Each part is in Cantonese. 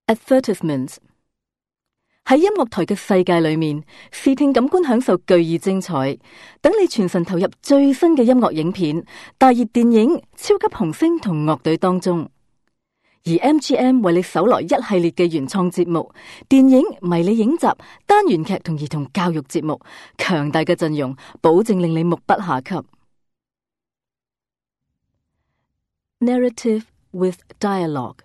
Advertisement。 喺音樂台嘅世界裏面，視聽感官享受巨異精彩。等你全神投入最新嘅音樂影片、大熱電影、超級紅星同樂隊當中。而 MGM 為你搜羅一系列嘅原創節目、電影、迷你影集、單元劇同兒童教育節目，強大嘅陣容，保證令你目不暇給。Narrative with dialogue。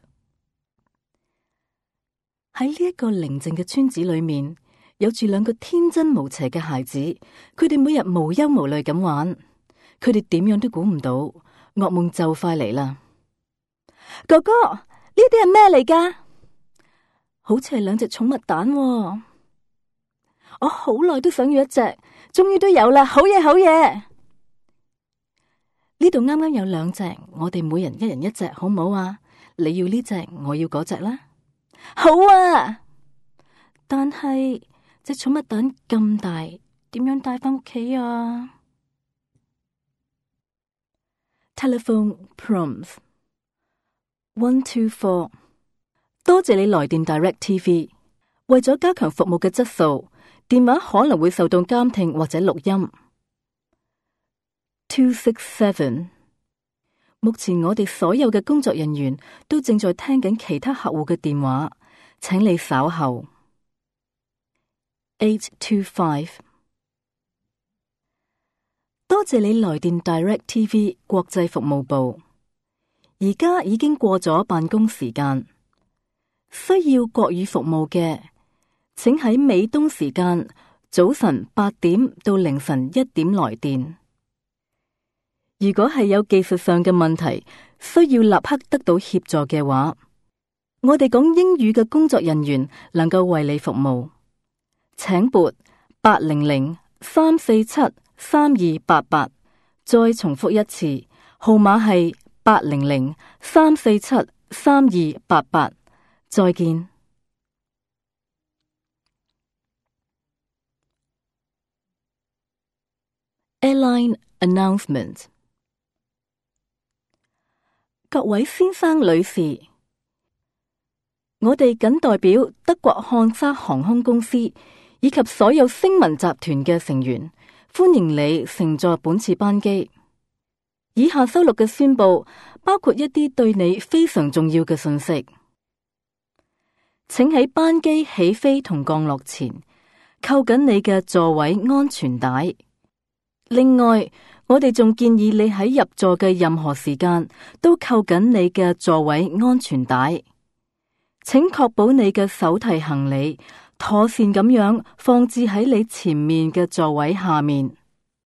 喺呢一個寧靜嘅村子裏面，有住兩個天真無邪嘅孩子，佢哋每日無憂無慮咁玩，佢哋點樣都估唔到噩夢就快嚟啦。哥哥，呢啲係咩嚟㗎？好似係兩隻寵物蛋喎。我好耐都想要一隻，終於都有啦！好嘢，好嘢！呢度啱啱有兩隻，我哋每人一人一隻，好唔好啊？你要呢隻，我要嗰隻啦。好啊，但係隻寵物蛋咁大，點樣帶返屋企啊？ Telephone prompts 124。 多謝你來電 Direct TV。 為咗加強服務嘅質素，電話可能會受到監聽或者錄音。267。 目前我哋所有嘅工作人員都正在聽緊其他客戶嘅電話，請你稍後。825。 多謝你來電 Direct TV 國際服務部。而家已經過咗辦公時間，需要國語服務嘅，請喺美東時間早晨8點到凌晨1點來電。如果係有技術上嘅問題，需要立刻得到協助嘅話，我哋講英語嘅工作人員能夠為你服務。請撥800-347-3288。再重複一次，號碼係800-347-3288。再見。Airline announcement。 各位先生女士，我哋謹代表德國漢莎航空公司以及所有星文集團嘅成員，歡迎你乘坐本次班機。以下收錄嘅宣佈包括一啲對你非常重要嘅信息，請喺班機起飛同降落前扣緊你嘅座位安全帶。另外，我哋仲建議你喺入座嘅任何時間都扣緊你嘅座位安全帶。請確保你嘅手提行李妥善咁樣放置喺你前面嘅座位下面。